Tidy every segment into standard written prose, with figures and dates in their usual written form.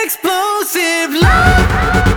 explosive love.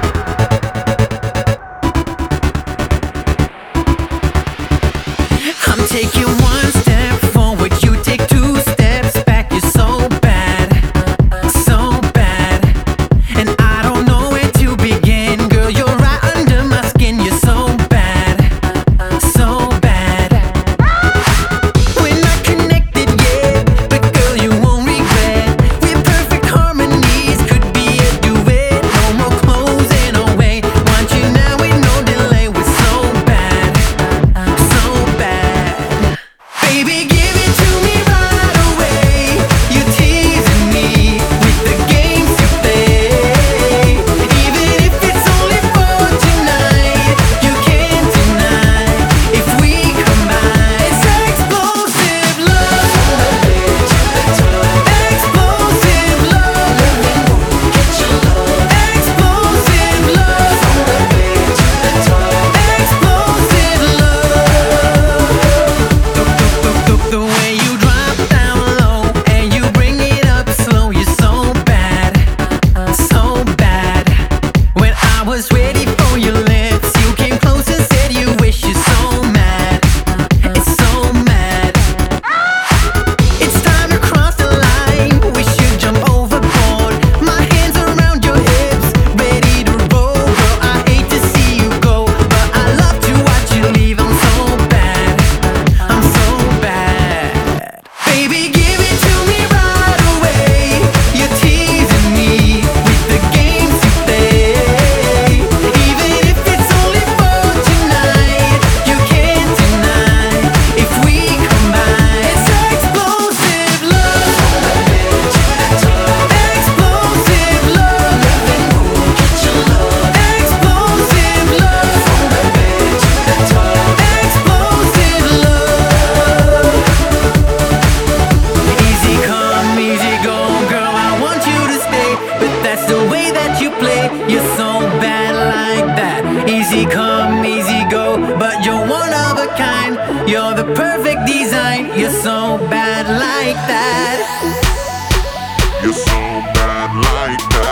I'm taking one step forward, you take two steps back. You're so bad, so bad, and I don't know where to begin. Girl, you're right under my skin. You're so bad, so bad. We're not connected yet, but girl, you won't regret. We're perfect harmonies, could be a duet. No more closing away. Want you now with no delay. We're so bad, so bad. Baby, give it to me right away. You're teasing me with the games you play. Even if it's only for tonight, you can't deny if we combine. It's explosive love. Explosive love. Explosive love. Explosive love. The way you drop down low and you bring it up slow. You're so bad, so bad. When I was ready for your lips, you came close and said you wish. You're so mad, it's so mad. It's time to cross the line. We should jump overboard. My hands around your hips, ready to roll. Girl, I hate to see you go, but I love to watch you leave. I'm so bad, I'm so bad. Baby, give it to me right away. You're teasing me with the games you play. Even if it's only for tonight, you can't deny if we combine. It's explosive love. Explosive love. Explosive love. Explosive love. Easy come, easy go, girl, I want you to stay, but that's the way that you play. You're so bad like that. Easy come, easy go, but you're one of a kind. You're the perfect design. You're so bad like that. You're so bad like that.